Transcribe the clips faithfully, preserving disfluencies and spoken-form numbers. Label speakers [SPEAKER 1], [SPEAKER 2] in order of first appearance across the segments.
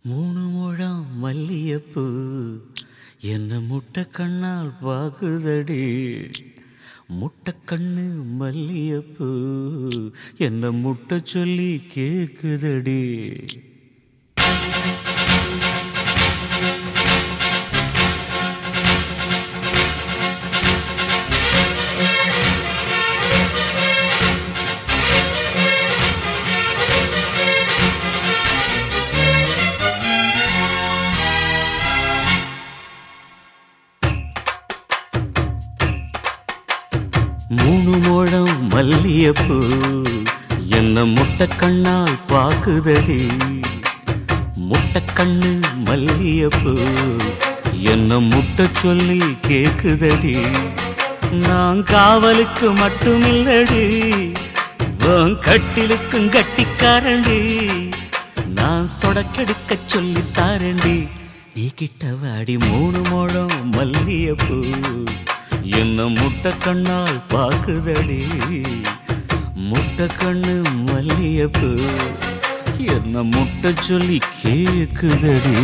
[SPEAKER 1] மூணு முழம் மல்லியப்பூ என்ன முட்டை கண்ணால் பாகுதடி. முட்டை கண்ணு மல்லியப்பூ என்ன முட்டை சொல்லி கேக்குதடி. மூணு முழம் மல்லியப்பூ என்ன முட்டை கண்ணால் பாக்குதடி. முட்டை கண்ணு மல்லியப்பூ என்ன முட்டை சொல்லி கேக்குதடி. நான் காவலுக்கு மட்டுமில்லடி, உன் கட்டிலுக்கும் கட்டிக்காரண்டி. நான் சொடக்கெடுக்க சொல்லி தாரண்டி. நீ கிட்ட வாடி மூணு முழம் மல்லியப்பூ என்ன முட்டை கண்ணால் பாக்குதடி. முட்டை கண்ணு மல்லியப்பூ என்ன முட்டை சொல்லி கேக்குதடி.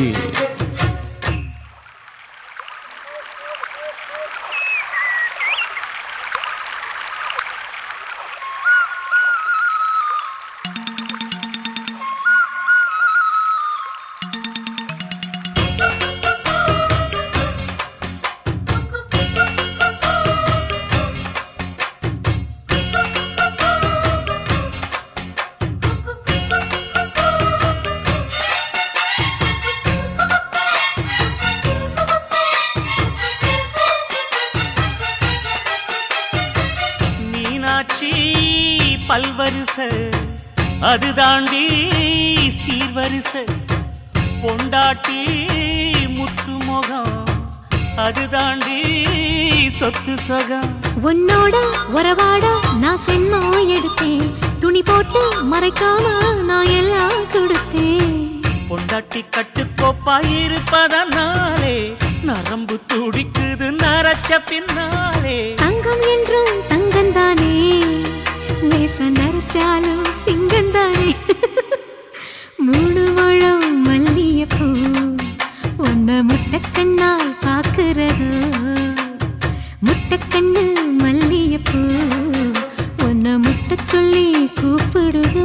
[SPEAKER 1] பல்வரிச அது தாண்டி சீர்வரிச பொண்டாட்டி முத்து முகம் அது தாண்டி சொத்து சொகம்.
[SPEAKER 2] உன்னோட உறவாட நான் சென்மா எடுத்தேன், துணி போட்டு மறைக்காம நான் எல்லாம் கொடுத்தேன்.
[SPEAKER 1] பொண்டாட்டி கட்டுக்கோப்பாயிருப்பதனாலே நரம்பு துடிக்குது நரச்ச பின்னாலே.
[SPEAKER 2] தங்கம் என்றும் தங்கந்தானே, லேச நரைச்சாலும் சிங்கந்தானே. மூணு முழம் மல்லியப்பூ உன்ன முட்டை கண்ணால் பாக்குறது. முட்டை கண்ணு மல்லியப்பூ உன்ன முட்டை சொல்லி கூப்பிடுதோ.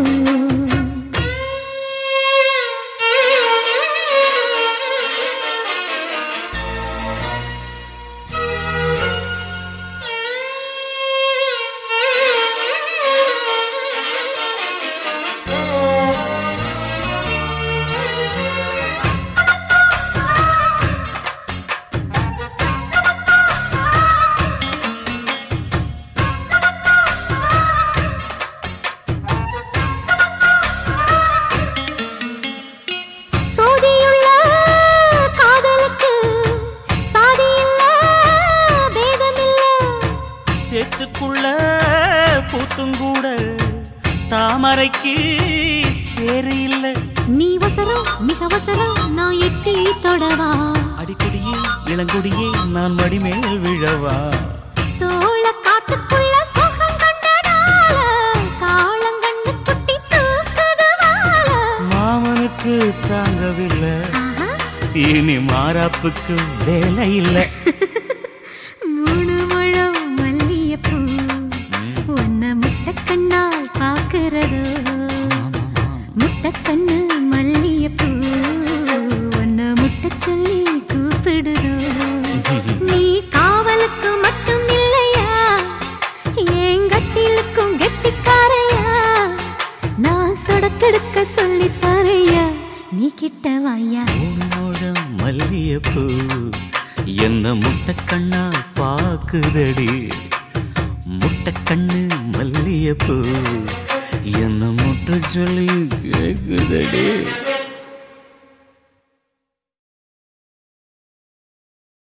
[SPEAKER 1] சேத்துக்குள்ள பூத்துங்கூட தாமரைக்கு சேரு இல்ல.
[SPEAKER 2] நீ வசரம் மிக வசரம் நான் எட்டி தொடவா.
[SPEAKER 1] அடிக்கொடியே இளங்கொடியே நான் மடிமேல் விழவா.
[SPEAKER 2] சோழ காட்டுக்குள்ள சுகம் கண்டதால காளங்கண்ணு குட்டி தூக்குதுவால.
[SPEAKER 1] மாமனுக்கு தாங்கவில்லை, இனி மாறாப்புக்கு வேலை இல்லை.
[SPEAKER 2] மூணு முழம் மல்லியப்பூ உன்ன முட்டை கண்ணால் பாக்குறது. முட்டை கண்ணு மல்லியப்பூ உன்ன முட்டை சொல்லி கூப்பிடுதோ. நீ காவலுக்கு மட்டும் இல்லையா, என் கட்டிலுக்கும் கெட்டிக்காரையா. நான் சொடக்கெடுக்க சொல்லி தரையா, நீ கிட்ட வாயா.
[SPEAKER 1] மூணு முழம் மல்லியப்பூ என்ன முட்டை கண்ணால் பாக்குதடி. முட்டை கண்ணு மல்லியப்பூ என்ன முட்டை சொல்லி கேக்குதடி.